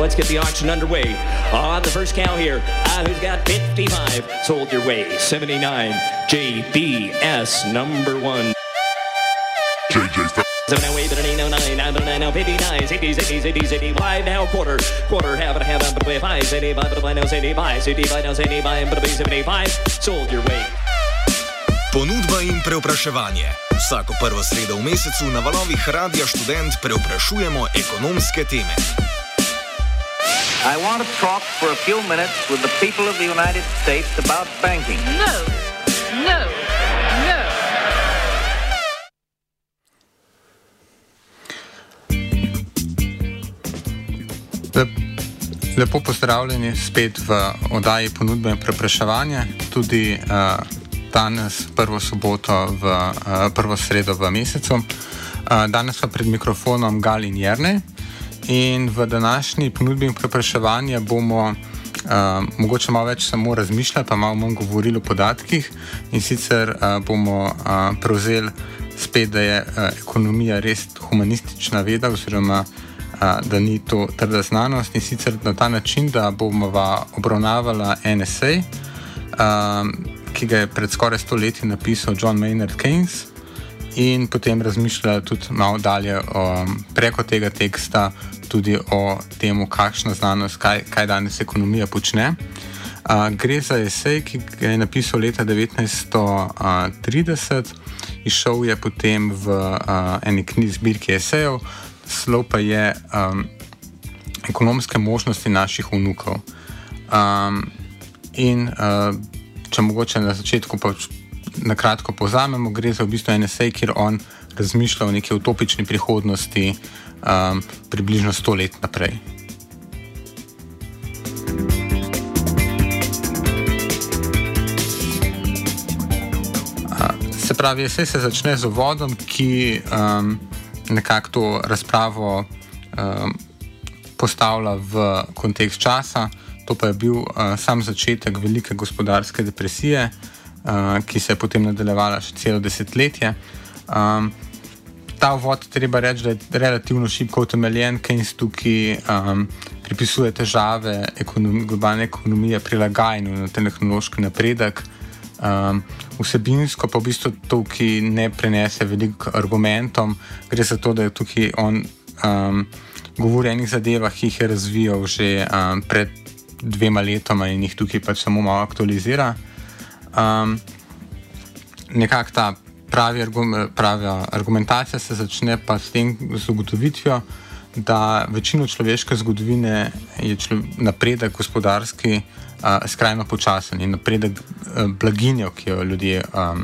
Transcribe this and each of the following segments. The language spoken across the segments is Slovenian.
let's get the auction underway. On the first cow here, who's got 55? Sold your way. 79, JBS, number 1. JJ. 79, 59, 59, 60, 85, now quarter, half and a half, but way 5, 75, but now 75, 75, but 75, sold your way. Ponudba in preopraševanje. Vsako prvo sredo v mesecu na valovih Radia Študent preoprašujemo ekonomske teme. I want to talk for a few minutes with the people of the United States about banking. No. Lepo pozdravljeni spet v oddaji Ponudbe in preopraševanje. Tudi danes, prvo sredo v mesecu. Danes pa pred mikrofonom Gal in Jernej. In v današnji ponudbi in preopraševanja bomo mogoče malo več samo razmišljali, pa malo manj govorili o podatkih. In sicer bomo prevzeli spet, da je ekonomija res humanistična veda, oziroma da ni to trda znanost, in sicer na ta način, da bomo obravnavala NSA, ki ga je pred skoraj 100 leti napisal John Maynard Keynes, in potem razmišljala tudi malo dalje preko tega teksta tudi o tem, kakšna znanost, kaj danes ekonomija počne. Gre za esej, ki ga je napisal leta 1930, izšel je potem v eni zbirki esejev, slov pa je Ekonomske možnosti naših vnukov. Če mogoče na začetku pa na kratko povzamemo, gre za v bistvu en esej, kjer on razmišlja o neki utopični prihodnosti približno 100 let naprej. Se pravi, esej se začne z uvodom, ki nekako to razpravo postavlja v kontekst časa. To pa je bil sam začetek velike gospodarske depresije, ki se je potem nadaljevala še celo desetletje. Ta uvod, treba reči, da je relativno šibko utemeljen, Keynes tukaj pripisuje težave globalne ekonomije prilagajanju na tehnološki napredek. Vsebinsko pa v bistvu tukaj ne prenese veliko argumentom. Gre za to, da je tukaj on govori o enih zadevah, ki jih je razvijal že pred 2 letoma in jih tukaj pač samo malo aktualizira. Nekako ta prava argumentacija se začne pa s tem z ugotovitvijo, da večino človeške zgodovine je napredek gospodarski skrajno počasen in napredek blaginjo, ki jo ljudje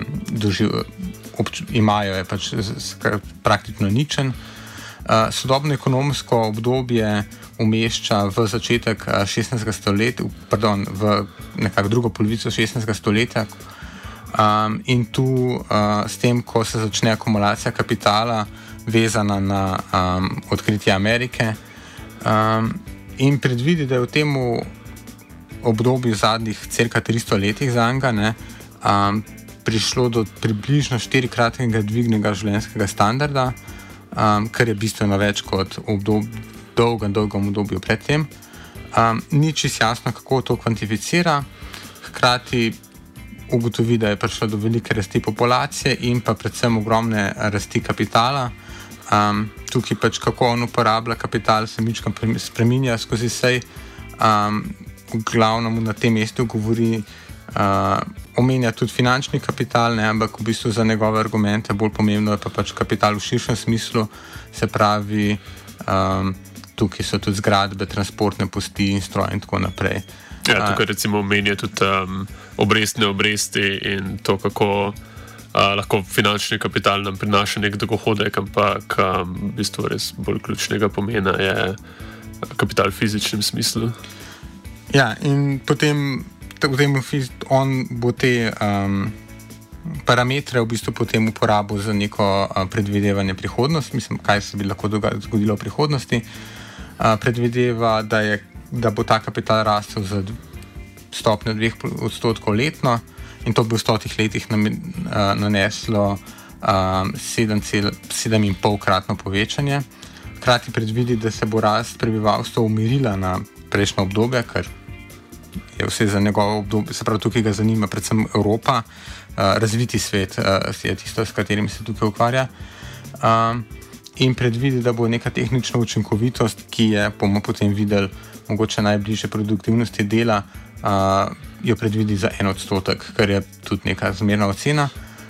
imajo, je pač praktično ničen. Sodobno ekonomsko obdobje umešča v začetek 16. stoletja, v nekako drugo polovico 16. stoletja, in tu s tem, ko se začne akumulacija kapitala, vezana na odkritje Amerike, in predvidi, da je v tem obdobju zadnjih cirka 300 letih zanj prišlo do približno 4-kratnega dvignega življenjskega standarda, kar je bistveno več kot v dolgem obdobju predtem. Ni čisto jasno, kako to kvantificira, hkrati ugotovi, da je prišlo do velike rasti populacije in pa predvsem ogromne rasti kapitala. Tukaj pač kako on uporablja kapital, se mičkam spreminja skozi sej. V glavnem na tem mestu govori, omenja tudi finančni kapital, ampak v bistvu za njegove argumente bolj pomembno je pa pač kapital v širšem smislu, se pravi, tukaj so tudi zgradbe, transportne poti in stroje in tako naprej. Ja, tukaj recimo omenja tudi obresti in to, kako lahko finančni kapital nam prinaša nek dohodek, ampak v bistvu res bolj ključnega pomena je kapital v fizičnem smislu. Ja, in potem on bo te parametre v bistvu potem uporabil za neko predvidevanje prihodnosti, mislim, kaj se bi lahko zgodilo v prihodnosti. Predvideva, da bo ta kapital rastel za stopnjo 2% letno in to bi v 100 letih naneslo 7,5-kratno povečanje. hkrati predvidi, da se bo rast prebivalstva umirila na prejšnjo obdobje, ker je vse za njegovo obdobje, se pravi tukaj ga zanima predvsem Evropa, razviti svet je tisto, s katerim se tukaj ukvarja. In predvidi, da bo neka tehnična učinkovitost, ki je, bomo potem videli, mogoče najbližje produktivnosti dela, jo predvidi za 1%, kar je tudi neka zmerna ocena.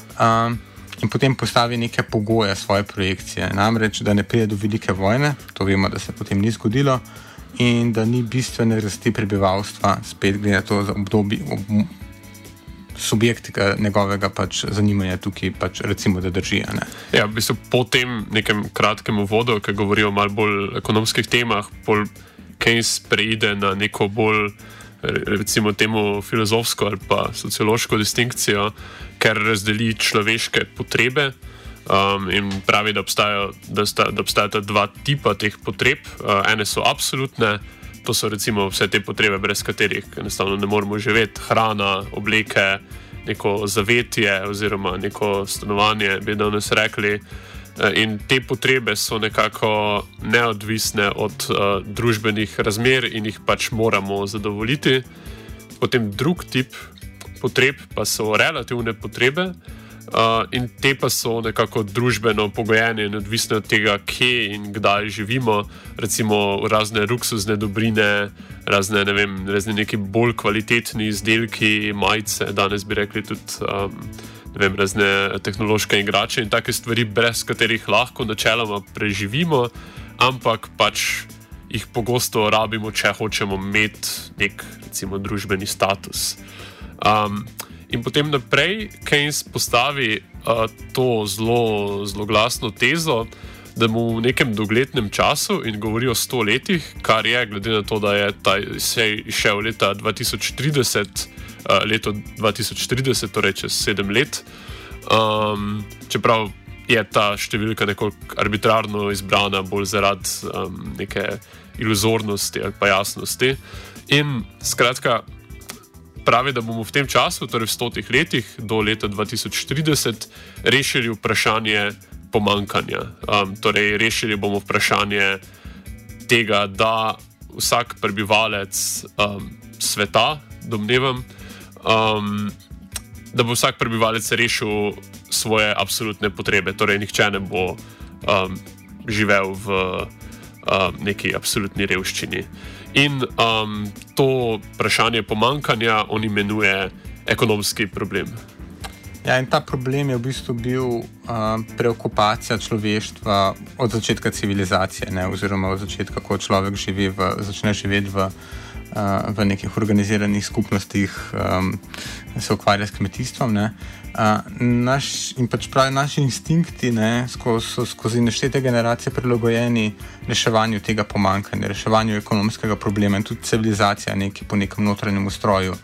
In potem postavi neke pogoje svoje projekcije. Namreč, da ne pride do velike vojne, to vemo, da se potem ni zgodilo, in da ni bistvene rasti prebivalstva, spet glede na to za obdobje, subjekt njegovega pač zanimanja tukaj pač recimo, da drži. Ja, v bistvu po tem nekem kratkem uvodu, ki govori o malo bolj ekonomskih temah, pol Keynes preide na neko bolj, recimo temu filozofsko ali pa sociološko distinkcijo, ker razdeli človeške potrebe in pravi, da obstajata dva tipa teh potreb. Ene so absolutne, to so recimo vse te potrebe, brez katerih enostavno ne moremo živeti, hrana, obleke, neko zavetje oziroma neko stanovanje, bi danes rekli. In te potrebe so nekako neodvisne od družbenih razmer in jih pač moramo zadovoljiti. Potem drug tip potreb pa so relativne potrebe in te pa so nekako družbeno pogojene in odvisne od tega, kje in kdaj živimo. Recimo razne luksuzne dobrine, razne neki bolj kvalitetni izdelki, majice, danes bi rekli tudi razne tehnološke igrače in take stvari, brez katerih lahko načeloma preživimo, ampak pač jih pogosto rabimo, če hočemo imeti nek, recimo, družbeni status. In potem naprej Keynes postavi to zelo glasno tezo, da mu v nekem doglednem času, in govori o 100 letih, kar je, glede na to, da je ta šel leta 2030, leto 2030, torej čez 7 let, čeprav je ta številka nekoliko arbitrarno izbrana bolj zaradi neke iluzornosti ali pa jasnosti. In skratka, pravi, da bomo v tem času, torej v 100 letih do leta 2030, rešili vprašanje pomankanja. Torej, rešili bomo vprašanje tega, da vsak prebivalec sveta, domnevam, da bo vsak prebivalec rešil svoje absolutne potrebe. Torej, nihče ne bo živel v neki absolutni revščini. In to vprašanje pomankanja on imenuje ekonomski problem. Ja, in ta problem je v bistvu bil preokupacija človeštva od začetka civilizacije, oziroma od začetka, ko človek začne živeti v nekih organiziranih skupnostih, se ukvarja s kmetijstvom. In pač pravi, naši instinkti so skozi neštete generacije prilagojeni reševanju tega pomankanja, reševanju ekonomskega problema, in tudi civilizacija po nekem notranjem ustroju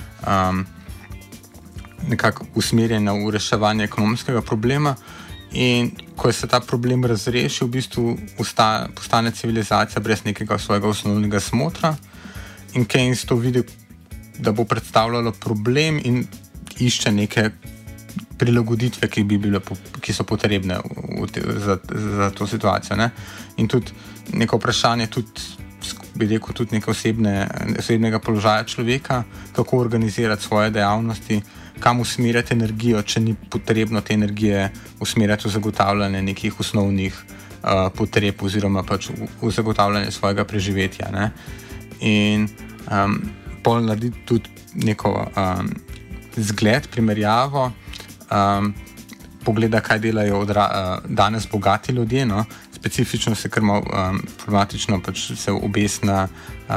nekako usmerjena v reševanje ekonomskega problema. In ko se ta problem razreši, v bistvu postane civilizacija brez nekega svojega osnovnega smotra. In Keynes to vidi, da bo predstavljalo problem, in išče neke prilagoditve, ki so potrebne za to situacijo. In tudi neko vprašanje, bi rekel, tudi neke osebnega položaja človeka, kako organizirati svoje dejavnosti, kam usmerjati energijo, če ni potrebno te energije usmerjati v zagotavljanje nekih osnovnih potreb oziroma pač v zagotavljanje svojega preživetja. In pol narediti tudi neko zgled, primerjavo, pogleda, kaj delajo danes bogati ljudje, specifično se kar malo problematično pač se obesna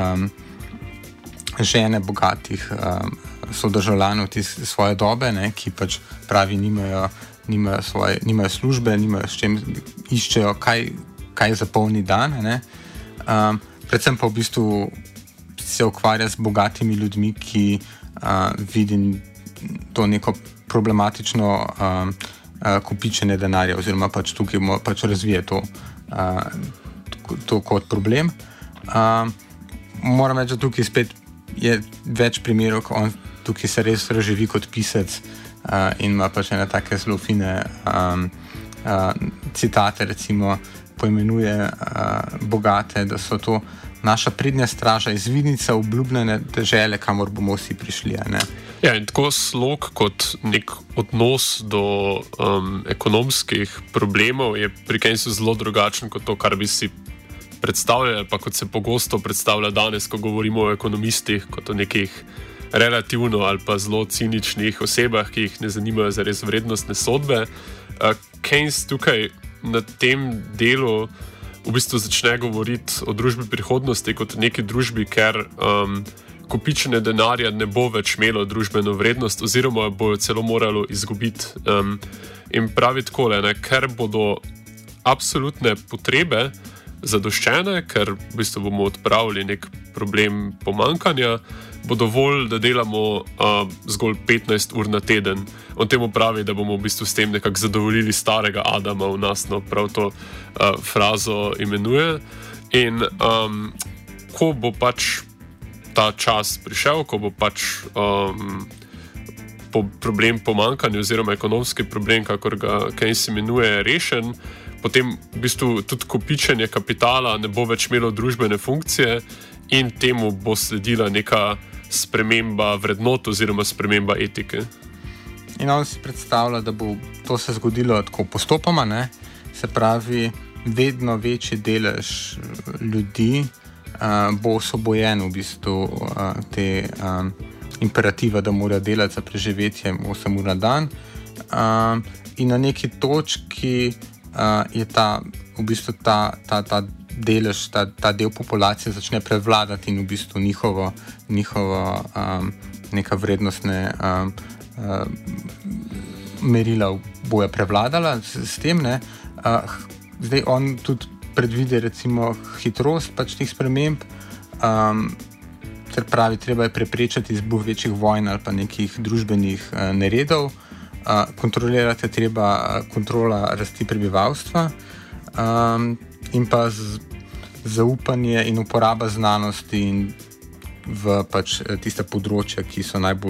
žene bogatih sodržavljanov svoje dobe, ki pač pravi nimajo službe, nimajo s čem, iščejo kaj zapolni dan. Predvsem pa v bistvu se ukvarja z bogatimi ljudmi, ki vidi to neko problematično kopičenje denarja, oziroma pač tukaj pač razvije to kot problem. Moram reči, da tukaj spet je več primerov, ko on tukaj se res razživi kot pisec in ima pač ene take zelo fine citate, recimo, poimenuje bogate, da so to naša prednja straža, izvidnica obljubljene dežele, kamor bomo vsi prišli. Ja, in tako slog kot nek odnos do ekonomskih problemov je pri Keynesu zelo drugačen kot to, kar bi si predstavljali, pa kot se pogosto predstavlja danes, ko govorimo o ekonomistih, kot o nekih relativno ali pa zelo ciničnih osebah, ki jih ne zanimajo zares vrednostne sodbe. Keynes tukaj na tem delu v bistvu začne govoriti o družbi prihodnosti kot o neki družbi, ker kopičenje denarja ne bo več imelo družbeno vrednost oziroma bo jo celo moralo izgubiti. In pravi takole, ker bodo absolutne potrebe zadoščene, ker v bistvu bomo odpravili nek problem pomankanja, bo dovolj, da delamo zgolj 15 ur na teden. On temu pravi, da bomo v bistvu s tem nekako zadovoljili starega Adama v nas, no, prav to frazo imenuje. In ko bo pač ta čas prišel, ko bo pač problem pomankanja oziroma ekonomski problem, kakor ga Keynes imenuje, rešen, potem v bistvu tudi kopičenje kapitala ne bo več imelo družbene funkcije in temu bo sledila neka sprememba vrednot oziroma sprememba etike. In on si predstavlja, da bo to se zgodilo tako postopoma, ne? Se pravi, vedno večji delež ljudi bo osvobojen v bistvu te imperativa, da mora delati za preživetje 8 ur na dan. In na neki točki je v bistvu ta delež, ta del populacije začne prevladati in v bistvu njihovo neka vrednostne merila bojo prevladala s tem, ne. Zdaj on tudi predvide recimo hitrost pač teh sprememb, ter pravi, treba je preprečiti izbuh večjih vojn ali pa nekih družbenih neredov, kontrolirati je treba kontrola rasti prebivalstva in pa zaupanje in uporaba znanosti in v pač tiste področja, ki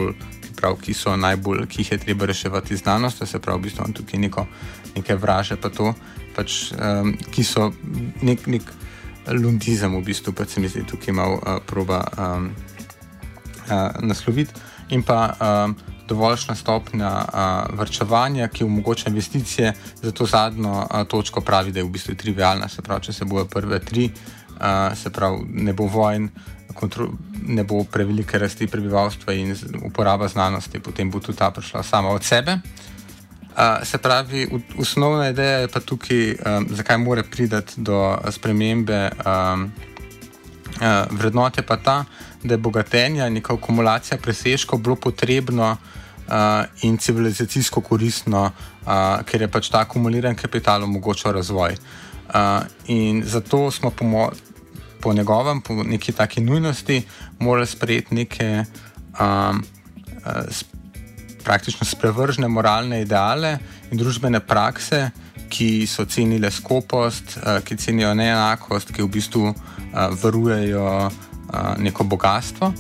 jih je treba reševati znanost, se pravi, v bistvu on tukaj neke vraže pa to, pač, ki so nek lundizem v bistvu, pač se mi zdi tukaj malo proba nasloviti, in pa dovoljšna stopnja varčevanja, ki omogoča investicije. Za to zadnjo točko pravi, da je v bistvu trivialna, se pravi, če se bojo prve tri, se pravi, ne bo vojn, ne bo prevelike rasti prebivalstva in uporaba znanosti, potem bo tudi ta prišla sama od sebe. Se pravi, osnovna ideja je pa tukaj, zakaj mora priti do spremembe vrednote, pa ta, da je bogatenje, neka akumulacija presežkov bilo potrebno in civilizacijsko koristno, ker je pač ta akumuliran kapital omogočal razvoj. In zato smo po njegovem, po neki taki nujnosti, morali sprejeti neke praktično sprevržene moralne ideale in družbene prakse, ki so cenile skopost, ki cenijo neenakost, ki v bistvu varujejo neko bogatstvo.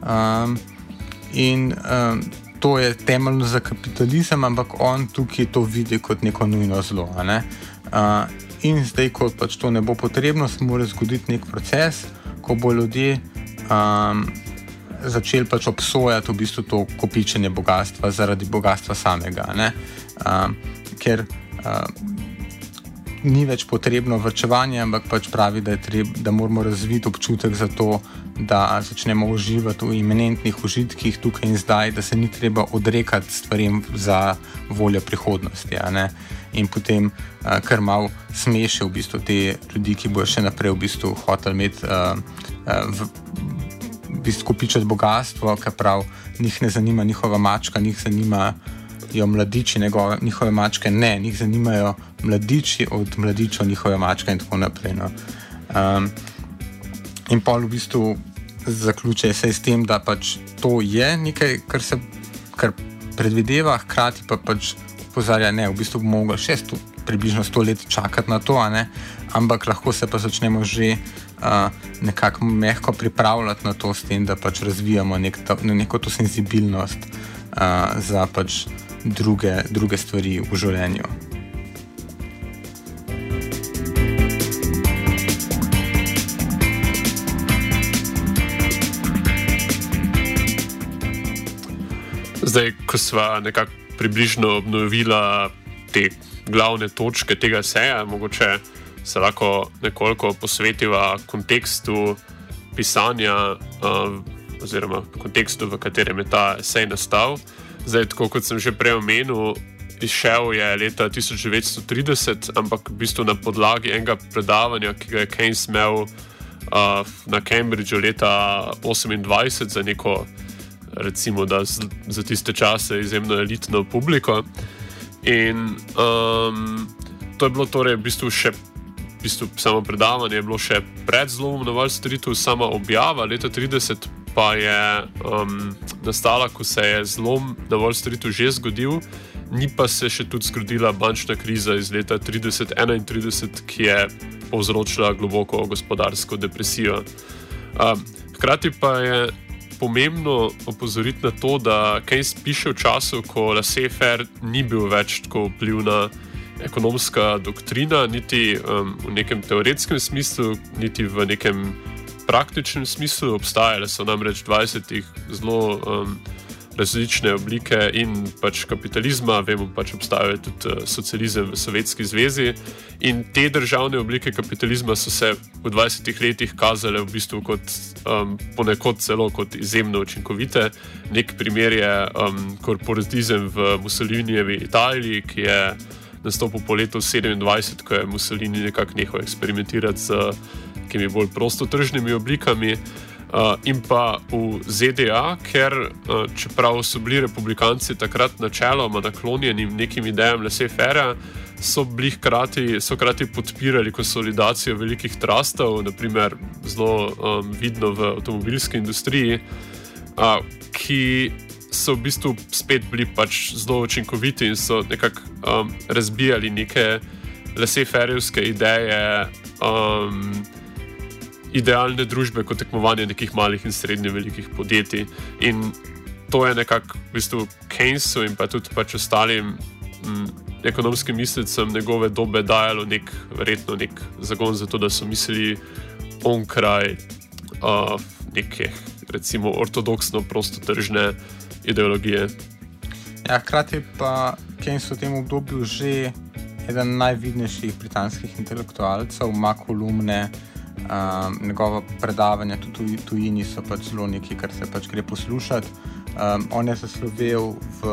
In to je temeljno za kapitalizem, ampak on tukaj to vidi kot neko nujno zlo. In zdaj, ko pač to ne bo potrebno, se mora zgoditi nek proces, ko bo ljudje začeli pač obsojati v bistvu to kopičenje bogatstva zaradi bogatstva samega. Ker ni več potrebno varčevanje, ampak pač pravi, da moramo razviti občutek za to, da začnemo uživati v imanentnih užitkih tukaj in zdaj, da se ni treba odrekati stvarem za voljo prihodnosti. In potem kar malo smeši v bistvu te ljudi, ki bojo še naprej v bistvu hoteli imeti kopičati bogatstvo, ker prav njih ne zanima njihova mačka, njih zanimajo mladiči njihove mačke, ne, njih zanimajo mladiči od mladičev njihove mačke in tako naprej. In pol v bistvu zaključuje se s tem, da pač to je nekaj, kar predvideva, hkrati pa pač opozarja, ne, v bistvu bomo mogli še približno 100 let čakati na to, ampak lahko se pa začnemo že nekako mehko pripravljati na to, s tem, da pač razvijamo neko to senzibilnost za pač druge stvari v življenju. Zdaj, ko sva nekako približno obnovila te glavne točke tega eseja, mogoče se lahko nekoliko posvetiva kontekstu pisanja oziroma kontekstu, v katerem je ta esej nastal. Zdaj, tako kot sem že prej omenil, izšel je leta 1930, ampak v bistvu na podlagi enega predavanja, ki ga je Keynes imel na Cambridgeu leta 1928 za neko, recimo, da za tiste čase izjemno elitno publiko. In to je bilo torej v bistvu samo predavanje je bilo še pred zlomom na Wall Streetu, sama objava leta 30 pa je nastala, ko se je zlom na Wall Streetu že zgodil, ni pa se še tudi zgodila bančna kriza iz leta 30-31, ki je povzročila globoko gospodarsko depresijo. Hkrati pa je pomembno opozoriti na to, da Keynes piše v času, ko laissez-faire ni bil več tako vplivna ekonomska doktrina, niti v nekem teoretskem smislu, niti v nekem praktičnem smislu. Obstajale so namreč 20 zelo različne oblike in pač kapitalizma, vemo pač obstajajo tudi socializem v Sovjetski zvezi in te državne oblike kapitalizma so se v 20 letih kazale v bistvu kot ponekod celo kot izjemno učinkovite. Nek primer je korporatizem v Mussolinijevi Italiji, ki je nastopil po letu 27, ko je Mussolini nekako nehal eksperimentirati z nekimi bolj prostotržnimi oblikami. In pa v ZDA, ker čeprav so bili republikanci takrat načeloma naklonjeni nekim idejam laissez-faire, so hkrati podpirali konsolidacijo velikih trustov, naprimer zelo vidno v avtomobilski industriji, ki so v bistvu spet bili pač zelo učinkoviti in so nekako razbijali neke laissez-fairevske ideje idealne družbe kot tekmovanje nekih malih in srednje velikih podjetij. In to je nekako v bistvu Keynesu in pa tudi pač ostalim ekonomskim mislecem njegove dobe dajalo verjetno nek zagon za to, da so mislili onkraj neke, recimo, ortodoksno prostotržne ideologije. Ja, hkrati pa Keynes v tem obdobju že eden najvidnejših britanskih intelektualcev, ima kolumne, njegova predavanja tudi v tujini so pač zelo nekaj, kar se pač gre poslušati. On je zaslovel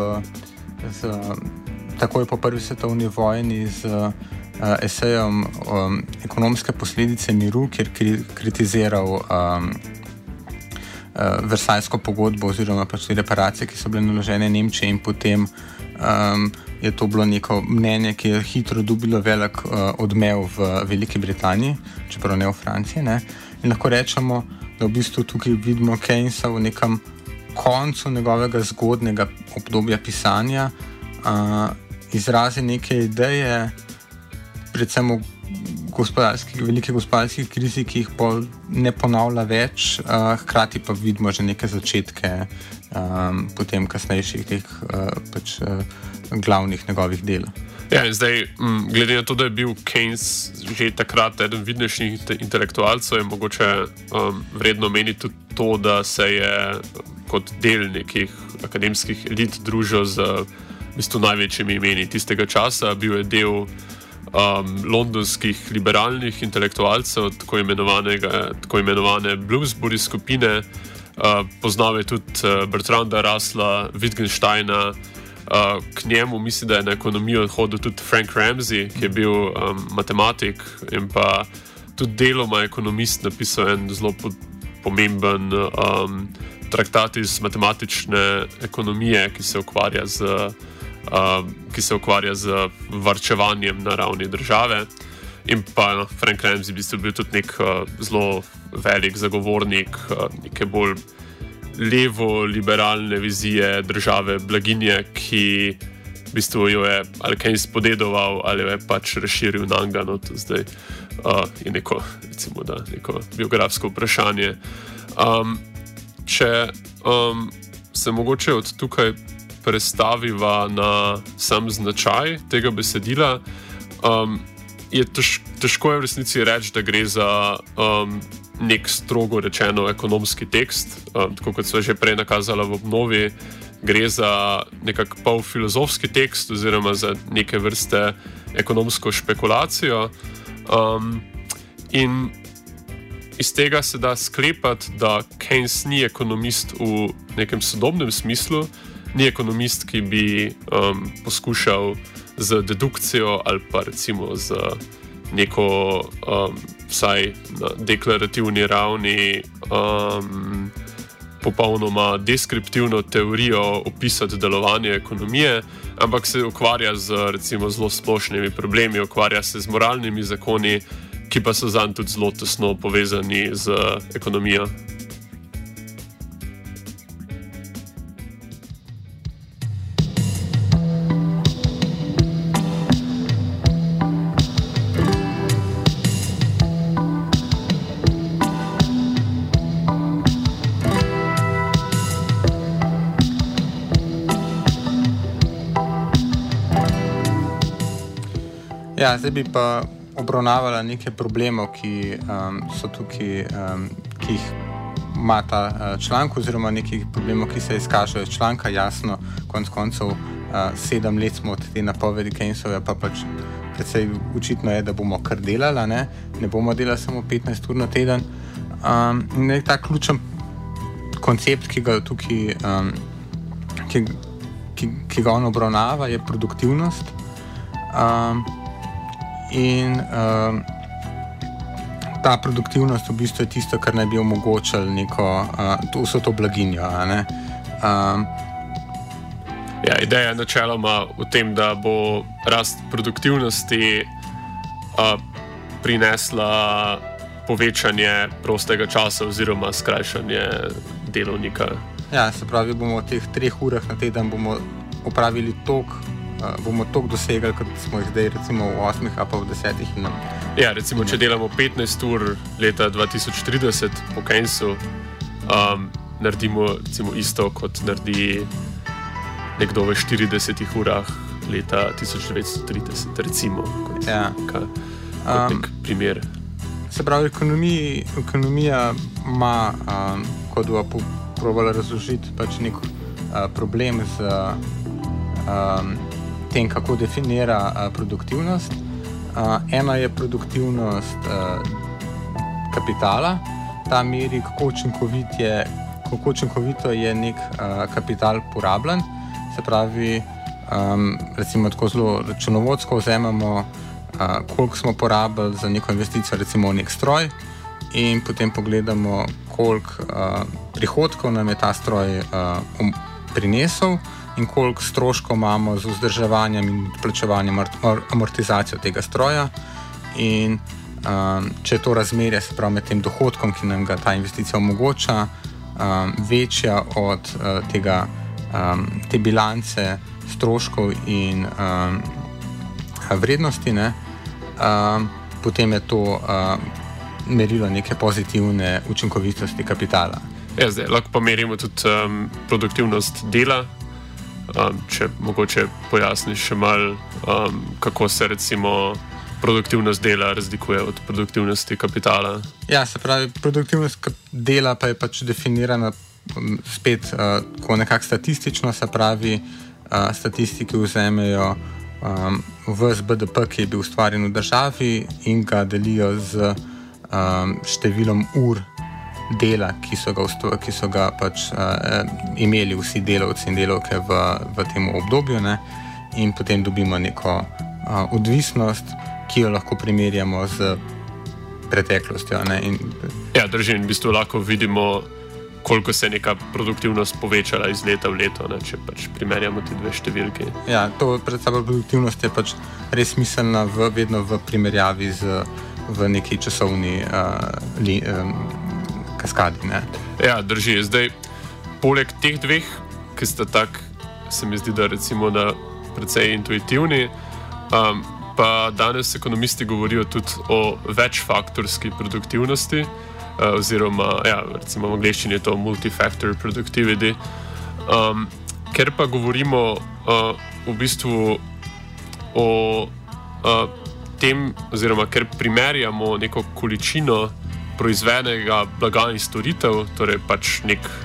takoj po prvi svetovni vojni z esejem Ekonomske posledice miru, kjer kritiziral Versajsko pogodbo oziroma pač reparacije, ki so bile naložene Nemčiji, in potem je to bilo neko mnenje, ki je hitro dobilo velik odmev v Veliki Britaniji, čeprav ne v Franciji. Ne? In lahko rečemo, da v bistvu tukaj vidimo Keynesa v nekem koncu njegovega zgodnega obdobja pisanja, izrazi neke ideje, predvsem v velike gospodarske krizi, ki jih ne ponavlja več, hkrati pa vidimo že neke začetke potem kasnejših teh glavnih njegovih del. Ja, in zdaj, glede na to, da je bil Keynes že takrat eden vidnejših intelektualcev, je mogoče vredno omeniti tudi to, da se je kot del nekih akademskih elit družil z v bistvu največjimi imeni tistega časa. Bil je del londonskih liberalnih intelektualcev, tako imenovane Bloomsbury skupine. Poznal je tudi Bertranda Russella, Wittgensteina. K njemu mislim, da je na ekonomijo hodil tudi Frank Ramsey, ki je bil matematik in pa tudi deloma ekonomist, napisal en zelo pomemben traktat iz matematične ekonomije, ki se ukvarja z varčevanjem na ravni države. In pa Frank Ramsey bi bil tudi nek zelo velik zagovornik neke bolj levo-liberalne vizije države blaginje, ki v bistvu jo je ali Keynes podedoval ali jo je pač razširil na Angan. Zdaj je neko, recimo, da neko biografsko vprašanje. Če se mogoče od tukaj prestaviva na sam značaj tega besedila, je težko je v resnici reči, da gre za nek strogo rečeno ekonomski tekst. Tako kot sva že prej nakazala v obnovi, gre za nekak pol filozofski tekst oziroma za neke vrste ekonomsko špekulacijo. In iz tega se da sklepati, da Keynes ni ekonomist v nekem sodobnem smislu, ni ekonomist, ki bi poskušal z dedukcijo ali pa recimo z neko vsaj na deklarativni ravni popolnoma deskriptivno teorijo opisati delovanje ekonomije, ampak se ukvarja z recimo zelo splošnimi problemi, ukvarja se z moralnimi zakoni, ki pa so zanj tudi zelo tesno povezani z ekonomijo. Ja, zdaj bi pa obravnavala nekaj problemov, ki so tukaj, ki jih ima ta članek, oziroma nekaj problemov, ki se izkažejo iz članka. Jasno, konec koncev 7 let smo od te napovedi Keynesove, pa pač precej očitno je, da bomo kar delali, ne bomo delali samo 15 ur na teden. In ta ključen koncept, ki ga tukaj ki ga on obravnava, je produktivnost. In ta produktivnost v bistvu je tisto, kar naj bi omogočalo neko vso to blaginjo. Ja, ideja je načeloma v tem, da bo rast produktivnosti prinesla povečanje prostega časa oziroma skrajšanje delovnika. Ja, se pravi, bomo v teh 3 urah na teden bomo opravili bomo toliko dosegali, kot smo jih zdaj recimo v 8 ali pa v 10. Ja, recimo, če delamo 15 ur leta 2030 po Keynesu, naredimo recimo isto, kot naredi nekdo v 40 urah leta 1930, recimo, kot nek primer. Se pravi, ekonomija ima, kot bo probala razložiti, pač nek problem z tem, kako definira produktivnost. Ena je produktivnost kapitala, ta meri, kako učinkovito je nek kapital porabljen. Se pravi, recimo tako zelo računovodsko vzamemo, koliko smo porabili za neko investicijo, recimo v nek stroj, in potem pogledamo, koliko prihodkov nam je ta stroj prinesel in koliko stroškov imamo z vzdrževanjem in plačevanjem amortizacijo tega stroja. In če je to razmerje, se pravi med tem dohodkom, ki nam ga ta investicija omogoča, večja od te bilance stroškov in vrednosti, potem je to merilo neke pozitivne učinkovitosti kapitala. Ja, zdaj lahko pa merimo tudi produktivnost dela. Če mogoče pojasniš še malo, kako se recimo produktivnost dela razlikuje od produktivnosti kapitala. Ja, se pravi, produktivnost dela pa je pač definirana spet tako nekako statistično, se pravi, statistiki vzamejo ves BDP, ki je bil ustvarjen v državi, in ga delijo z številom ur dela, ki so ga pač imeli vsi delavci in delavke v tem obdobju, in potem dobimo neko odvisnost, ki jo lahko primerjamo z preteklostjo. Ja, drži, in v bistvu lahko vidimo, koliko se je neka produktivnost povečala iz leta v leto, če pač primerjamo ti dve številki. Ja, to predstavlja produktivnost je pač res smiselna vedno v primerjavi v neki časovni kaskadi. Ja, drži. Zdaj, poleg teh dveh, ki sta tak, se mi zdi, da recimo da precej intuitivni, pa danes ekonomisti govorijo tudi o večfaktorski produktivnosti, oziroma, ja, recimo v angleščini je to multifactor productivity, ker pa govorimo v bistvu o tem, oziroma ker primerjamo neko količino proizvedenega blaga in storitev, torej pač nek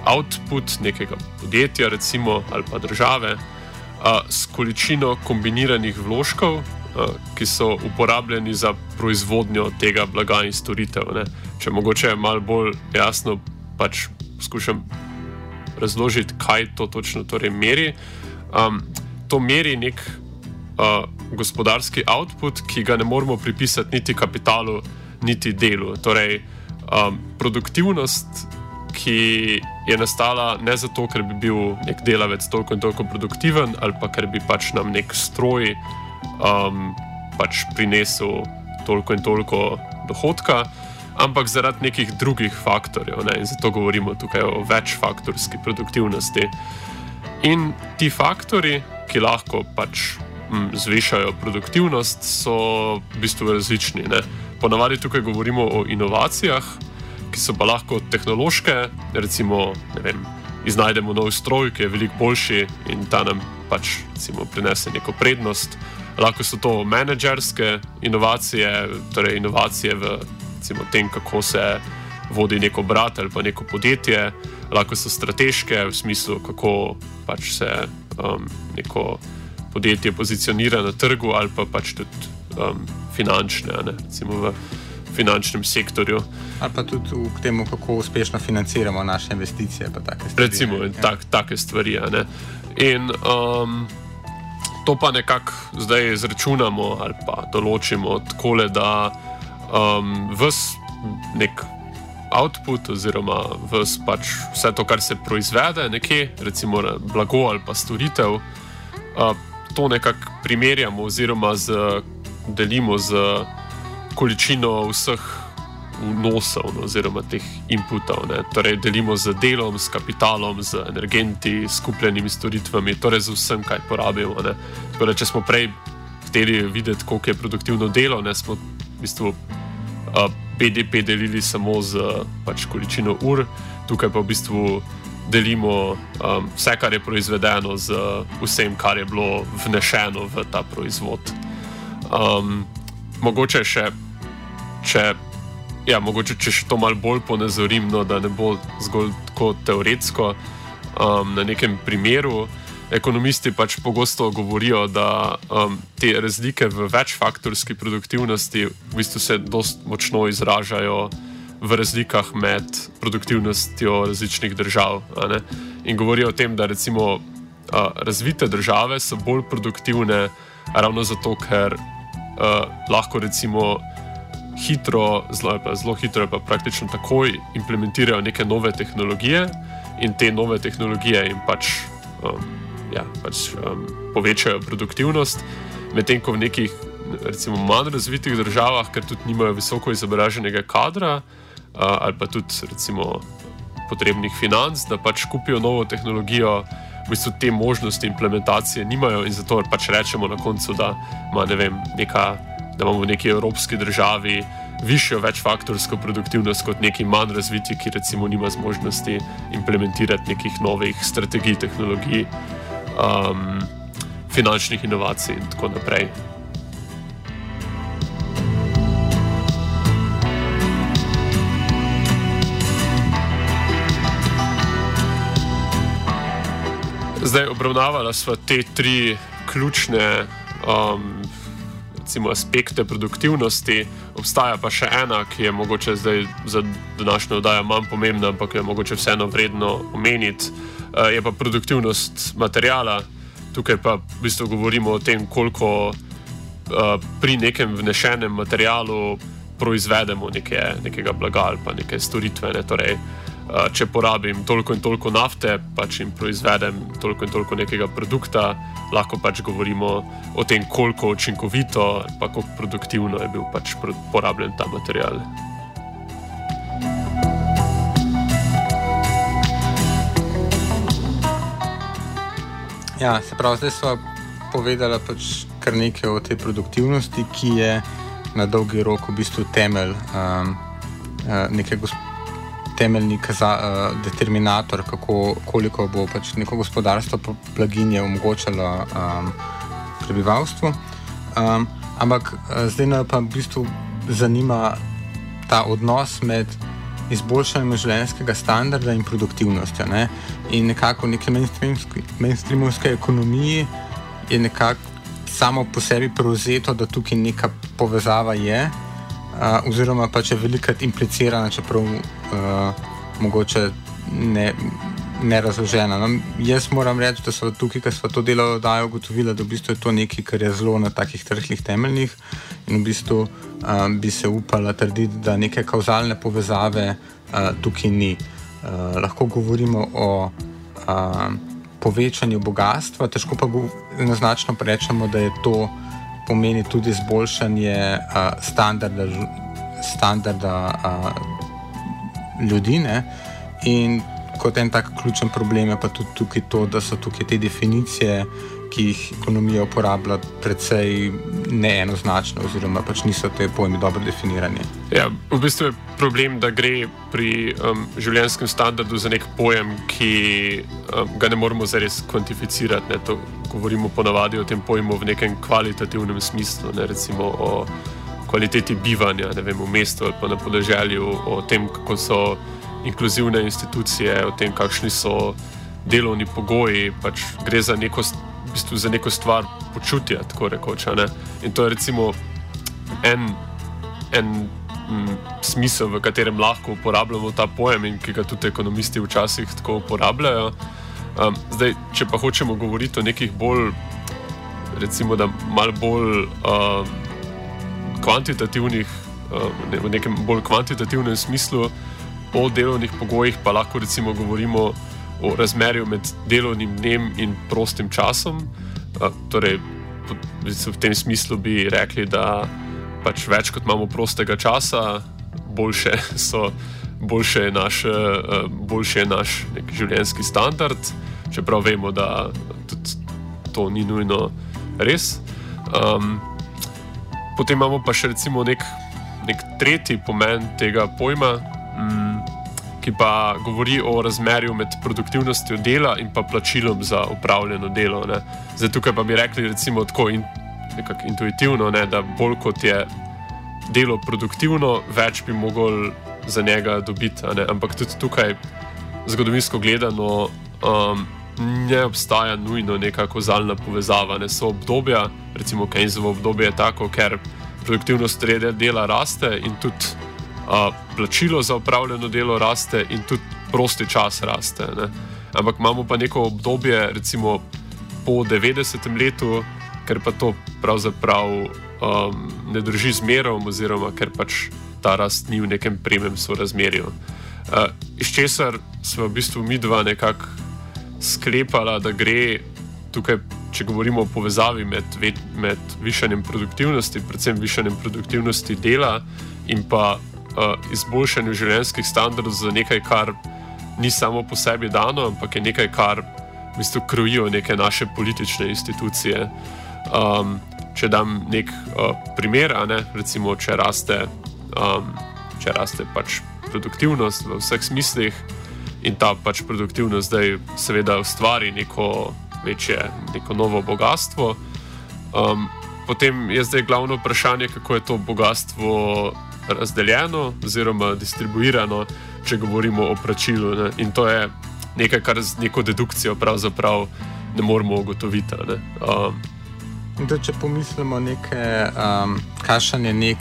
output nekega podjetja, recimo, ali pa države, s količino kombiniranih vložkov, ki so uporabljeni za proizvodnjo tega blaga in storitev. Ne. Če mogoče malo bolj jasno pač skušam razložiti, kaj to točno torej meri. To meri nek gospodarski output, ki ga ne moremo pripisati niti kapitalu, niti delu. Torej, produktivnost, ki je nastala ne zato, ker bi bil nek delavec toliko in toliko produktiven, ali pa ker bi pač nam nek stroj pač prinesel toliko in toliko dohodka, ampak zaradi nekih drugih faktorjev. Ne? In zato govorimo tukaj o večfaktorski produktivnosti. In ti faktori, ki lahko pač zvišajo produktivnost, so v bistvu različni. Ne? Ponavadi tukaj govorimo o inovacijah, ki so pa lahko tehnološke, recimo, ne vem, iznajdemo nov stroj, ki je veliko boljši in ta nam pač recimo prinese neko prednost. Lahko so to menedžerske inovacije, torej inovacije v recimo tem, kako se vodi neko obrat ali pa neko podjetje. Lahko so strateške v smislu, kako pač se neko podjetje pozicionira na trgu, ali pa pač tudi finančne, ne, recimo v finančnem sektorju. Ali pa tudi k temu, kako uspešno financiramo naše investicije, pa take stvari. Recimo, take stvari, ne. In to pa nekako zdaj izračunamo ali pa določimo takole, da nek output oziroma pač vse to, kar se proizvede nekje, recimo blago ali pa storitev, to nekako primerjamo oziroma delimo z količino vseh vnosov, oziroma teh inputov. Ne. Torej delimo z delom, s kapitalom, z energenti, s kupljenimi storitvami, torej z vsem, kaj porabimo. Ne. Tako da, če smo prej hteli videti, koliko je produktivno delo, ne, smo v bistvu BDP delili samo z pač količino ur, tukaj pa v bistvu delimo vse, kar je proizvedeno, z vsem, kar je bilo vnešeno v ta proizvod. Mogoče še to malo bolj ponazorim, no, da ne bo zgolj tako teoretsko, na nekem primeru. Ekonomisti pač pogosto govorijo, da te razlike v večfaktorski produktivnosti v bistvu se dost močno izražajo v razlikah med produktivnostjo različnih držav. Ne? In govorijo o tem, da recimo razvite države so bolj produktivne ravno zato, ker lahko recimo zelo hitro pa praktično takoj implementirajo neke nove tehnologije in te nove tehnologije jim pač povečajo produktivnost, medtem ko v nekih recimo manj razvitih državah, ker tudi nimajo visoko izobraženega kadra ali pa tudi recimo potrebnih financ, da pač kupijo novo tehnologijo, v bistvu te možnosti implementacije nimajo in zato pač rečemo na koncu, da imamo v neki evropski državi višjo večfaktorsko produktivnost kot neki manj razviti, ki recimo nima zmožnosti implementirati nekih novih strategij, tehnologij, finančnih inovacij in tako naprej. Zdaj obravnavala sva te tri ključne aspekte produktivnosti, obstaja pa še ena, ki je mogoče zdaj za današnjo oddajo manj pomembna, ampak je mogoče vseeno vredno omeniti, je pa produktivnost materiala. Tukaj pa v bistvu govorimo o tem, koliko pri nekem vnešenem materialu proizvedemo nekega blaga ali pa neke storitve. Ne? Torej, če porabim toliko in toliko nafte, pač in proizvedem toliko in toliko nekega produkta, lahko pač govorimo o tem, koliko učinkovito pa koliko produktivno je bil pač porabljen ta material. Ja, se pravi, zdaj smo povedali pač kar nekaj o tej produktivnosti, ki je na dolgi rok v bistvu temelj temeljni determinator, koliko bo pač neko gospodarstvo blaginje omogočalo prebivalstvu. Ampak zdaj nas pa v bistvu zanima ta odnos med izboljšanjem življenjskega standarda in produktivnostjo. Ne? In nekako v neki mainstreamovski ekonomiji je nekako samo po sebi prevzeto, da tukaj neka povezava je, oziroma pač je velikokrat implicirana, čeprav mogoče nerazložena. No, jaz moram reči, da so tukaj, ko smo to delo oddajo, ugotovili, da v bistvu je to nekaj, kar je zelo na takih trhlih temeljnih in v bistvu bi se upala trditi, da neke kauzalne povezave tukaj ni. Lahko govorimo o povečanju bogatstva, težko pa enoznačno rečemo, da je to pomeni tudi izboljšanje standarda ljudi, ne? In kot en tak ključen problem je pa tudi tukaj to, da so tukaj te definicije, ki jih ekonomija uporablja, precej neenoznačne oziroma pač niso te pojmi dobro definirani. Ja, v bistvu je problem, da gre pri življenjskem standardu za nek pojem, ki ga ne moremo zares kvantificirati. Ne? To govorimo ponavadi o tem pojmu v nekem kvalitativnem smislu, ne? Recimo o kvaliteti bivanja, ne vem, v mestu ali pa na podeželju, o tem, kako so inkluzivne institucije, o tem, kakšni so delovni pogoji, pač gre za neko, v bistvu za neko stvar počutja, tako rekoč. In to je recimo en smisel, v katerem lahko uporabljamo ta pojem in ki ga tudi ekonomisti včasih tako uporabljajo. Zdaj, če pa hočemo govoriti o nekih bolj, recimo, da malo bolj kvantitativnih, v nekem bolj kvantitativnem smislu, o delovnih pogojih pa lahko recimo govorimo o razmerju med delovnim dnem in prostim časom. Torej, v tem smislu bi rekli, da pač več kot imamo prostega časa, boljše je naš nek življenjski standard, čeprav vemo, da tudi to ni nujno res. Potem imamo pa še recimo nek tretji pomen tega pojma, ki pa govori o razmerju med produktivnostjo dela in pa plačilom za opravljeno delo. Ne. Zdaj tukaj pa bi rekli recimo tako nekako intuitivno, ne, da bolj kot je delo produktivno, več bi mogli za njega dobiti. Ne. Ampak tudi tukaj zgodovinsko gledano ne obstaja nujno neka kauzalna povezava. Ne. So obdobja, recimo Keynesovo obdobje je tako, ker produktivnost dela raste in tudi plačilo za opravljeno delo raste in tudi prosti čas raste. Ne. Ampak imamo pa neko obdobje, recimo po 90. letu, ker pa to pravzaprav ne drži zmerom, oziroma ker pač ta rast ni v nekem premem sorazmerju. Iz česar smo v bistvu midva nekako sklepala, da gre tukaj, če govorimo o povezavi med višanjem produktivnosti, predvsem višanjem produktivnosti dela in pa izboljšanju življenjskih standardov za nekaj, kar ni samo po sebi dano, ampak je nekaj, kar v bistvu krojijo neke naše politične institucije. Če dam nek primer, recimo, če raste pač produktivnost v vseh smislih in ta pač produktivnost zdaj seveda ustvari neko novo bogatstvo, potem je zdaj glavno vprašanje, kako je to bogatstvo razdeljeno oziroma distribuirano, če govorimo o plačilu. Ne? In to je nekaj, kar z neko dedukcijo pravzaprav ne moremo ugotoviti. Če pomislimo kakšen je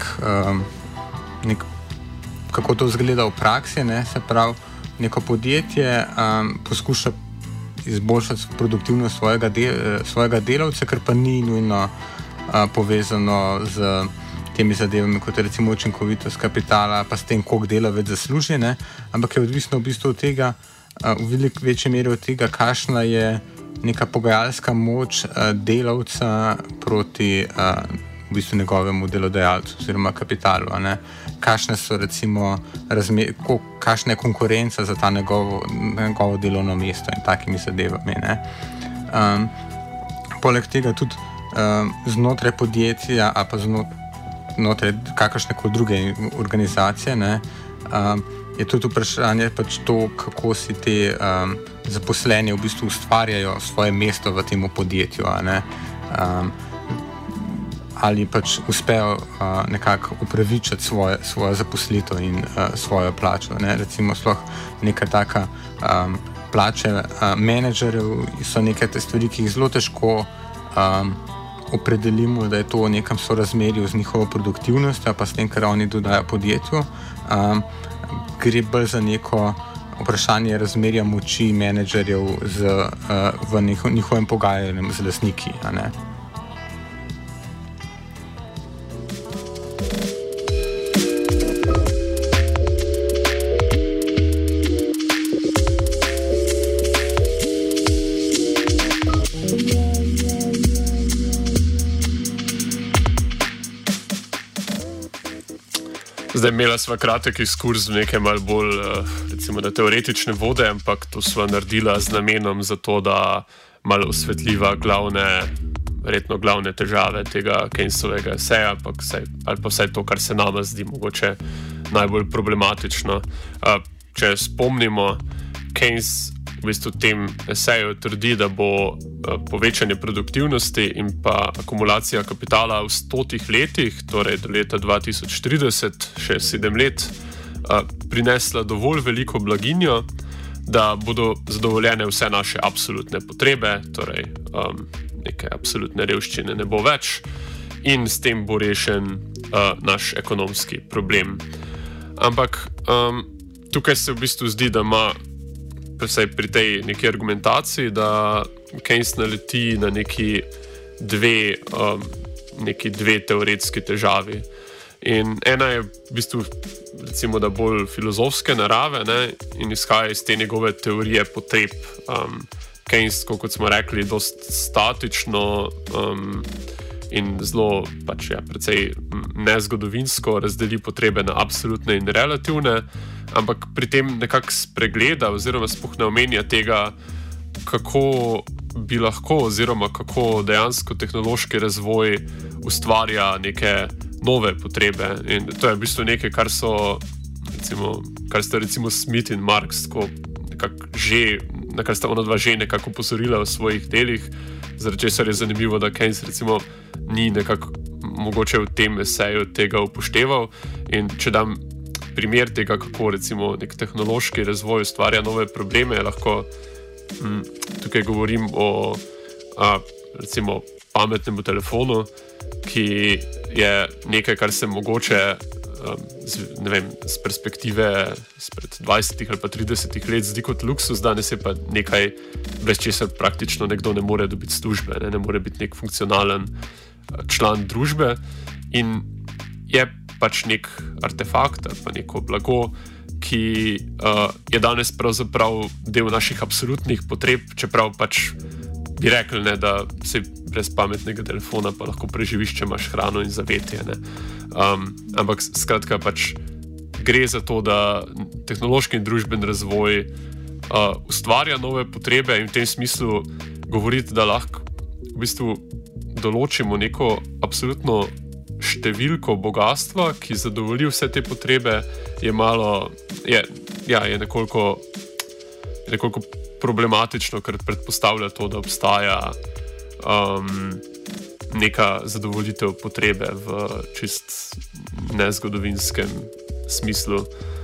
kako to izgleda v praksi, ne? Se pravi, neko podjetje poskuša izboljšati produktivnost svojega delavca, kar pa ni nujno povezano z temi zadevami, kot je recimo učinkovitost kapitala, pa s tem, koliko delavec zasluži, ne? Ampak je odvisno v bistvu od tega, v veliko večji meri od tega, kakšna je neka pogajalska moč delavca proti v bistvu njegovemu delodajalcu oziroma kapitalu. Ne? Kakšne so recimo kakšna je konkurenca za ta njegovo delovno mesto in takimi zadevami. Ne? Poleg tega tudi znotraj podjetja ali pa znotraj kakršne kot druge organizacije, ne, je tudi vprašanje pač to, kako si te zaposleni v bistvu ustvarjajo svoje mesto v tem podjetju. ali pač uspejo nekako upravičiti svojo zaposlitev in svojo plačo. Ne? Recimo sploh neka taka plače menedžerjev so neke te stvari, ki jih zelo težko opredelimo, da je to v nekem sorazmerju z njihovo produktivnostjo, pa s tem, kar oni dodajo podjetju. Gre bolj za neko vprašanje razmerja moči menedžerjev v njihovem pogajanju z lastniki. Zdaj, imela sva kratek izkurs v neke malo bolj, recimo, da teoretične vode, ampak to sva naredila z namenom za to, da malo osvetljiva verjetno glavne težave tega Keynesovega eseja, ali pa vsaj to, kar se nama zdi mogoče najbolj problematično. Če spomnimo, Keynes v bistvu v tem eseju trdi, da bo povečanje produktivnosti in pa akumulacija kapitala v 100 letih, torej do leta 2030, še 7 let, prinesla dovolj veliko blaginjo, da bodo zadovoljene vse naše absolutne potrebe, torej neke absolutne revščine ne bo več in s tem bo rešen naš ekonomski problem. Ampak tukaj se v bistvu zdi, da ima vsaj pri tej neki argumentaciji, da Keynes naleti na neki dve teoretski težavi. In ena je v bistvu, recimo, da bolj filozofske narave, ne, in izhaja iz te njegove teorije potreb. Keynes, kot smo rekli, dost statično in zelo precej nezgodovinsko razdeli potrebe na absolutne in relativne, ampak pri tem nekako spregleda oziroma sploh ne omenja tega, kako bi lahko oziroma kako dejansko tehnološki razvoj ustvarja neke nove potrebe. In to je v bistvu nekaj, kar sta recimo Smith in Marx na kar sta ona dva že nekako opozorila v svojih delih, zaradi česar je zanimivo, da Keynes recimo ni nekako mogoče v tem eseju tega upošteval. In če dam primer tega, kako recimo nek tehnološki razvoj ustvarja nove probleme, lahko tukaj govorim o recimo pametnemu telefonu, ki je nekaj, kar se mogoče z perspektive izpred 20 ali pa 30 let zdi kot luksus, danes je pa nekaj, brez česar praktično nekdo ne more dobiti službe, ne more biti nek funkcionalen član družbe in je pač nek artefakt ali pa neko blago, ki je danes pravzaprav del naših absolutnih potreb, čeprav pač bi rekli, ne, da se brez pametnega telefona pa lahko preživiš, če imaš hrano in zavetje. Ampak skratka pač gre za to, da tehnološki in družben razvoj ustvarja nove potrebe in v tem smislu govoriti, da lahko v bistvu določimo neko absolutno številko bogatstva, ki zadovolji vse te potrebe, je nekoliko problematično, ker predpostavlja to, da obstaja neka zadovoljitev potrebe v čist nezgodovinskem smislu.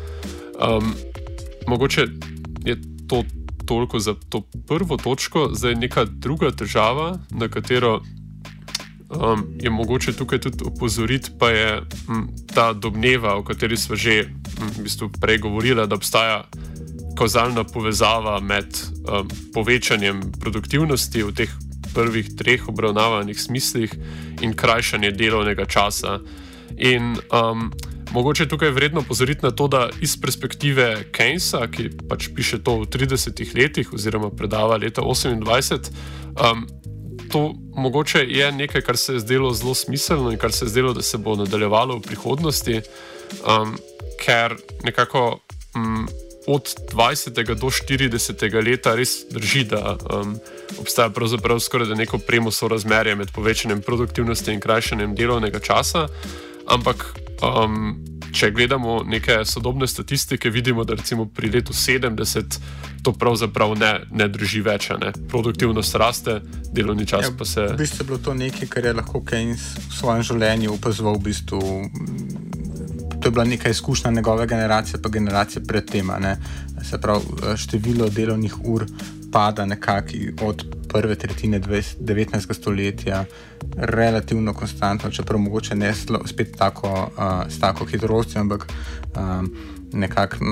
Mogoče je to toliko za to prvo točko, zdaj neka druga težava, na katero je mogoče tukaj tudi opozoriti, pa je ta domneva, o kateri smo že v bistvu prej govorili, da obstaja kauzalna povezava med povečanjem produktivnosti v teh prvih 3 obravnavanih smislih in krajšanje delovnega časa. In mogoče tukaj vredno pozoriti na to, da iz perspektive Keynesa, ki pač piše to v 30 letih oziroma predava leta 28, to mogoče je nekaj, kar se je zdelo zelo smiselno in kar se je zdelo, da se bo nadaljevalo v prihodnosti, ker nekako od 20. do 40. leta res drži, da obstaja pravzaprav skoraj da neko premo sorazmerje med povečanjem produktivnosti in krajšanjem delovnega časa, ampak če gledamo neke sodobne statistike, vidimo, da recimo pri letu 70 to pravzaprav ne drži več. Ne? Produktivnost raste, delovni čas pa se... V bistvu je bilo to nekaj, kar je lahko Keynes v svojem življenju opazoval. V bistvu, to je bila neka izkušnja njegove generacije, pa generacije pred tema. Se pravi, število delovnih ur pada nekako od prve tretjine 19. stoletja relativno konstantno, čeprav mogoče ne spet s tako hitrostjo, ampak nekako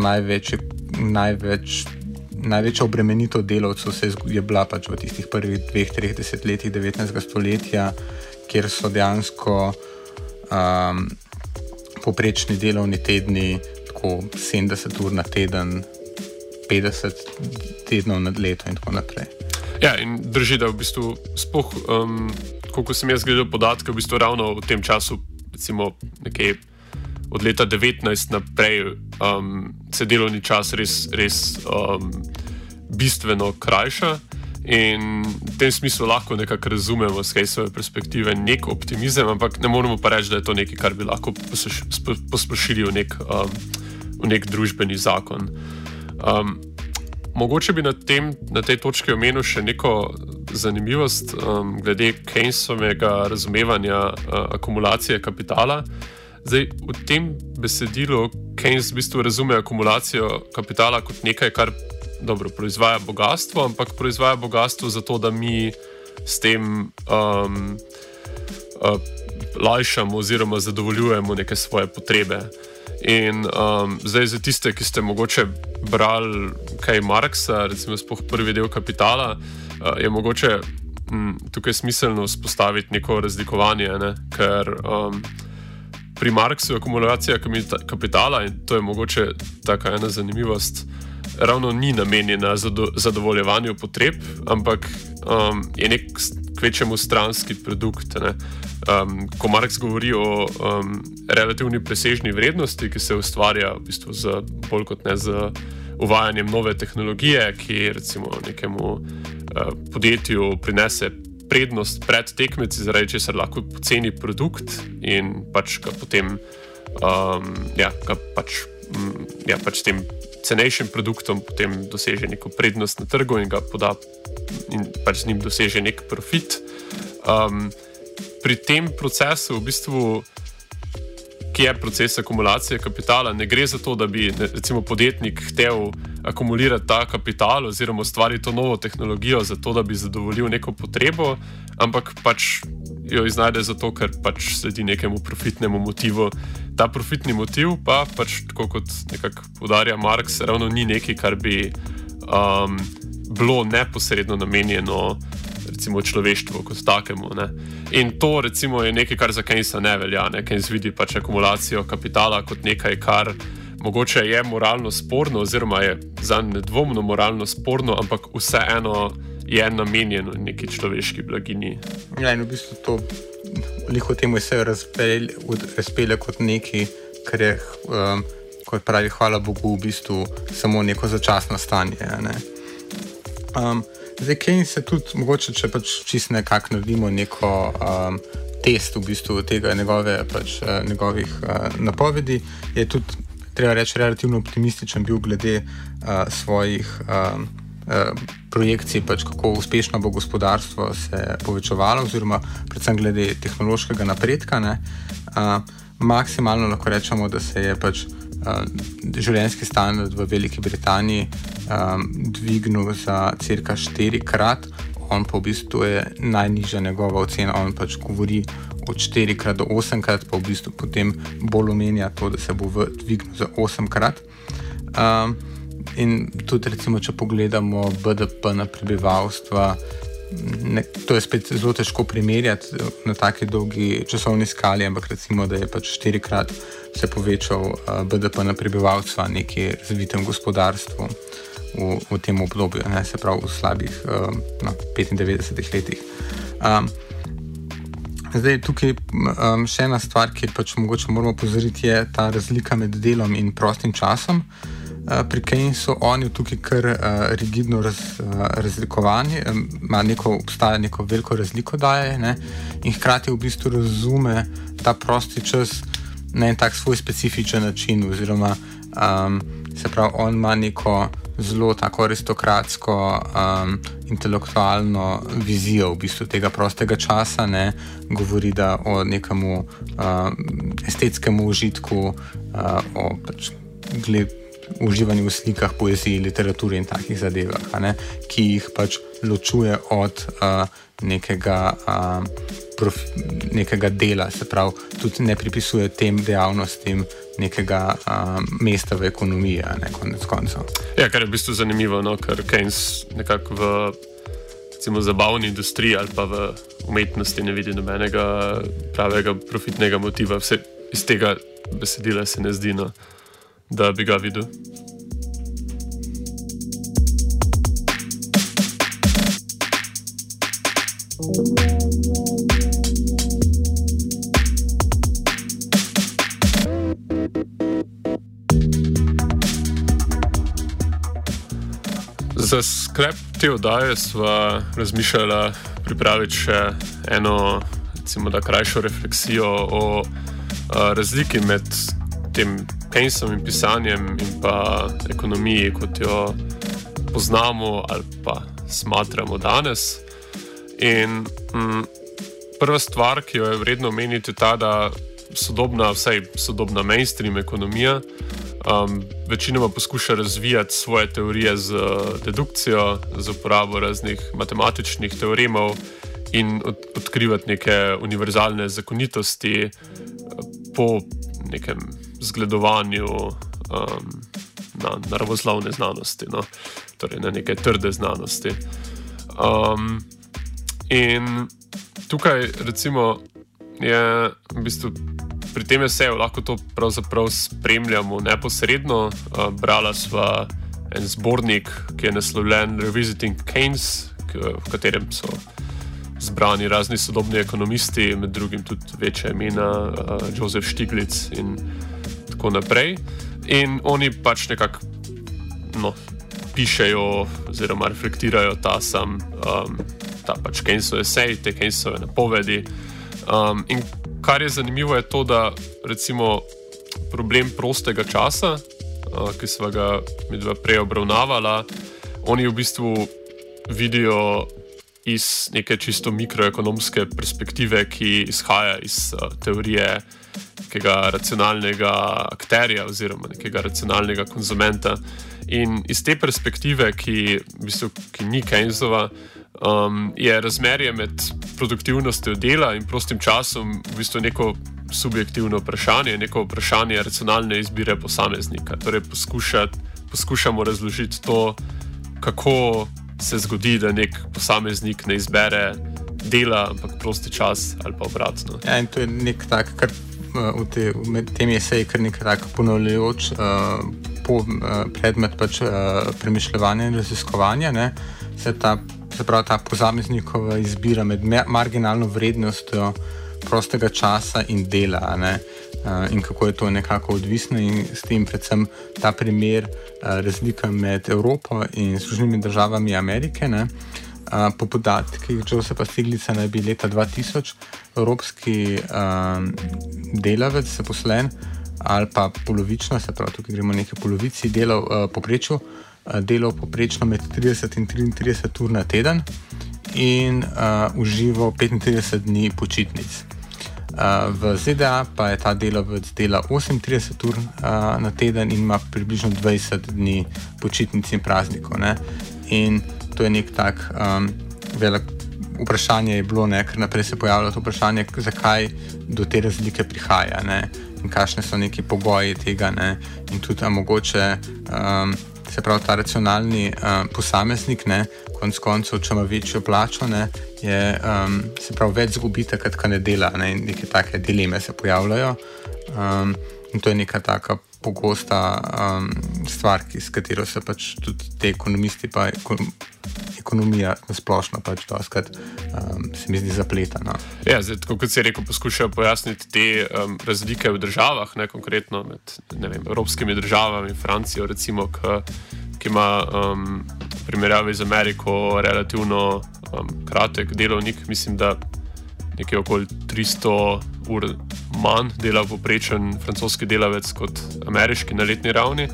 največja obremenitev delavcev je bila pač v tistih prvih 2-3 desetletjih 19. stoletja, kjer so dejansko poprečni delovni tedni tako 70 ur na teden, 50 tednov na leto in tako naprej. Ja, in drži, da v bistvu spoh, koliko sem jaz gledal podatke, v bistvu ravno v tem času, recimo nekaj od leta 19 naprej, se delovni čas res bistveno krajša in v tem smislu lahko nekako razumemo z Keynesove perspektive nek optimizem, ampak ne moremo pa reči, da je to nekaj, kar bi lahko posplošili v nek družbeni zakon. Mogoče bi na tej točki omenil še neko zanimivost glede Keynesovega razumevanja akumulacije kapitala. Zdaj, v tem besedilu Keynes v bistvu razume akumulacijo kapitala kot nekaj, kar dobro proizvaja bogastvo, ampak proizvaja bogastvo zato, da mi s tem lajšamo oziroma zadovoljujemo neke svoje potrebe. In zdaj za tiste, ki ste mogoče brali kaj Marxa, recimo spoh prvi del Kapitala, je mogoče tukaj smiselno vzpostaviti neko razlikovanje, ne? Ker pri Marxu je akumulacija kapitala, in to je mogoče taka ena zanimivost, ravno ni namenjena zadovoljevanju potreb, ampak je nek kvečemu stranski produkt. Ne? Ko Marx govori o relativni presežni vrednosti, ki se ustvarja v bistvu bolj kot ne z uvajanjem nove tehnologije, ki recimo nekemu podjetju prinese prednost pred tekmeci, zaradi česar lahko poceni produkt in pač ga potem s tem cenejšim produktom potem doseže neko prednost na trgu in ga poda in pač z njim doseže nek profit. Pri tem procesu, v bistvu, ki je proces akumulacije kapitala, ne gre za to, da bi recimo podjetnik htel akumulirati ta kapital oziroma ustvariti to novo tehnologijo za to, da bi zadovoljil neko potrebo, ampak pač jo iznajde zato, ker pač sledi nekemu profitnemu motivu. Ta profitni motiv pa pač, tako kot nekako poudarja Marx, ravno ni nekaj, kar bi bilo neposredno namenjeno recimo človeštvu kot takemu. Ne? In to recimo je nekaj, kar za Keynesa ne velja. Ne? Keynes vidi pač akumulacijo kapitala kot nekaj, kar mogoče je moralno sporno oziroma je zanj nedvomno moralno sporno, ampak vseeno je namenjeno neki človeški blaginji. Ja, in v bistvu to veliko temu je se razpele kot nekaj, kar je, kot pravi, hvala Bogu, v bistvu samo neko začasno stanje. Ne? Zdaj, Keynes je tudi, mogoče, če pač čisto nekako naredimo neko test v bistvu tega njegovih napovedi, je tudi, treba reči, relativno optimističen bil glede svojih projekcij, pač kako uspešno bo gospodarstvo se povečevalo, oziroma predvsem glede tehnološkega napredka. Maksimalno lahko rečemo, da se je pač življenjski standard v Veliki Britaniji dvignil za cirka 4-krat, on pa v bistvu je najnižja njegova ocena, on pač govori od 4-krat do 8-krat, pa v bistvu potem bolj omenja to, da se bo dvignil za 8-krat. In tudi recimo, če pogledamo BDP na prebivalstva, to je spet zelo težko primerjati na taki dolgi časovni skali, ampak recimo, da je pač 4-krat se povečal BDP na prebivalstva nekje razvitem gospodarstvu v tem obdobju, ne, se pravi v slabih 95 letih. Zdaj, tukaj še ena stvar, ki pač mogoče moramo pozoriti, je ta razlika med delom in prostim časom. Pri Keynesu on je tukaj kar rigidno razlikovanje, obstaja neko veliko razliko daje, ne? In hkrati v bistvu razume ta prosti čas na en tak svoj specifičen način, oziroma se pravi, on ima neko zelo tako aristokratsko, intelektualno vizijo v bistvu tega prostega časa, ne, govori da o nekemu estetskemu užitku, o pač uživanju v slikah, poeziji, literaturi in takih zadevah, ne, ki jih pač ločuje od nekega dela, se pravi, tudi ne pripisuje tem dejavnostim nekega mesta v ekonomiji, ne, konec koncev. Ja, kar je v bistvu zanimivo, no, ker Keynes nekako v recimo zabavni industriji ali pa v umetnosti ne vidi nobenega pravega profitnega motiva. Vse iz tega besedila se ne zdi, no, da bi ga videl. Za sklep te oddaje sva razmišljala pripraviti še eno, recimo da krajšo refleksijo o razliki med tem Keynesovim pisanjem in pa ekonomiji, kot jo poznamo ali pa smatramo danes. In prva stvar, ki jo je vredno omeniti, je ta, da sodobna mainstream ekonomija večinoma poskuša razvijati svoje teorije z dedukcijo, z uporabo raznih matematičnih teoremov in odkrivati neke univerzalne zakonitosti po nekem zgledovanju na naravoslovne znanosti, no? Torej na neke trde znanosti. In tukaj recimo je v bistvu pri tem eseju lahko to pravzaprav spremljamo neposredno. Brala sva en zbornik, ki je naslovljen Revisiting Keynes, v katerem so zbrani razni sodobni ekonomisti, med drugim tudi večja imena, Joseph Stiglitz in tako naprej. In oni pač nekako pišejo oziroma reflektirajo ta pač Keynesov esej, te Keynesove napovedi. In kar je zanimivo je to, da recimo problem prostega časa, ki sva ga midva prej obravnavala, oni v bistvu vidijo iz neke čisto mikroekonomske perspektive, ki izhaja iz teorije nekega racionalnega akterja oziroma nekega racionalnega konzumenta. In iz te perspektive, ki ni Keynesova, je razmerje med produktivnostjo dela in prostim časom v bistvu neko subjektivno vprašanje, neko vprašanje racionalne izbire posameznika. Torej poskušamo razložiti to, kako se zgodi, da nek posameznik ne izbere dela, ampak prosti čas ali pa obratno. Ja, in to je nek tak, kar med tem eseji kar nek tak ponavljajoč predmet pač premišljevanja in raziskovanja, ne? Se pravi, ta posameznikova izbira med marginalno vrednostjo prostega časa in dela, ne? In kako je to nekako odvisno, in s tem predvsem ta primer razlika med Evropo in Združenimi državami Amerike, ne? Po podatkih Josepha Stiglitza naj bi leta 2000 evropski delavec zaposlen ali pa polovično, se pravi, tukaj gremo nekaj polovici, delal poprečno med 30 in 33 ur na teden in užival 35 dni počitnic. V ZDA pa je ta delavec delal 38 ur na teden in ima približno 20 dni počitnic in praznikov, ne? In to je nek tak velik vprašanje je bilo, ne, ker naprej se pojavlja to vprašanje, zakaj do te razlike prihaja, ne, in kakšne so neki pogoji tega, ne, in tudi mogoče se pravi ta racionalni posameznik, ne, konec koncev, če ima večjo plačo, ne, je se pravi več zgubi takrat, ko ne dela, ne, in neke take dileme se pojavljajo, in to je neka taka pogosta stvar, s katero se pač tudi te ekonomisti pa ekonomija nasplošno pač doskrat se mi zdi zapletana. Ja, zdaj, tako kot si rekel, poskušajo pojasniti te razlike v državah, ne, konkretno med, ne vem, evropskimi državami, Francijo recimo, ki ima v primerjavi z Ameriko relativno kratek delovnik, mislim, da nekje okoli 300 ur manj dela povprečen francoski delavec kot ameriški na letni ravni.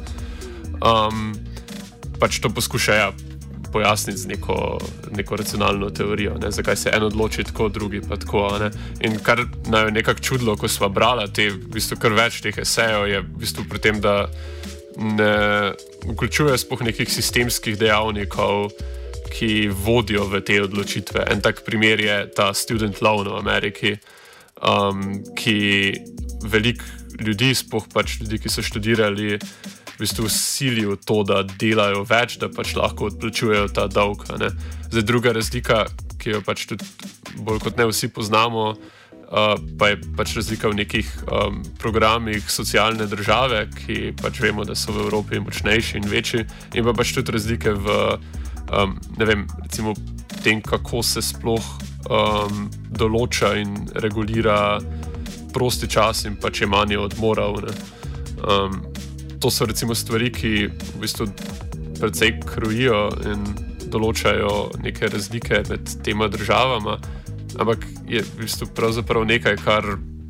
Pač to poskušajo pojasniti z neko racionalno teorijo, ne? Zakaj se en odloči tako, drugi pa tako. Ne? In kar naj je nekako čudilo, ko sva brala v bistvu kar več teh esejev, je v bistvu pri tem, da ne vključuje sploh nekih sistemskih dejavnikov, ki vodijo v te odločitve. En tak primer je ta student loan v Ameriki, ki veliko ljudi, sploh pač ljudi, ki so študirali, v bistvu silijo to, da delajo več, da pač lahko odplačujejo ta dolg. Zdaj, druga razlika, ki jo pač tudi bolj kot ne vsi poznamo, pa je pač razlika v nekih programih socialne države, ki pač vemo, da so v Evropi močnejši in večji, in pa pač tudi razlike v, ne vem, recimo tem, kako se sploh določa in regulira prosti čas in pač jemanje odmorov. To so recimo stvari, ki v bistvu precej krojijo in določajo neke razlike med tema državama, ampak je v bistvu pravzaprav nekaj, kar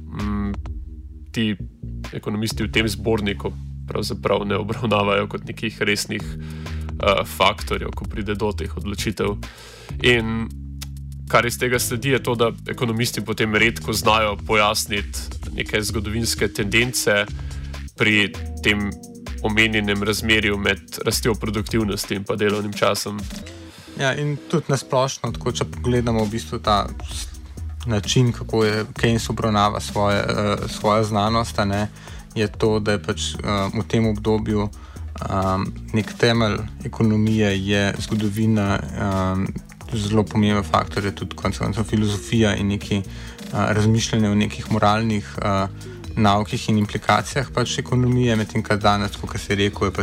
ti ekonomisti v tem zborniku pravzaprav ne obravnavajo kot nekih resnih faktorjev, ko pride do teh odločitev. In kar iz tega sledi, je to, da ekonomisti potem redko znajo pojasniti neke zgodovinske tendence pri tem omenjenem razmerju med rastjo produktivnosti in pa delovnim časom. Ja, in tudi nasplošno, tako če pogledamo v bistvu ta način, kako je Keynes obravnava svojo znanost, je to, da je pač v tem obdobju nek temelj ekonomije je zgodovina, zelo pomemben faktor je tudi konec filozofija in neki razmišljanje o nekih moralnih naukih in implikacijah pač ekonomije, medtem kar danes, kot se je rekel, je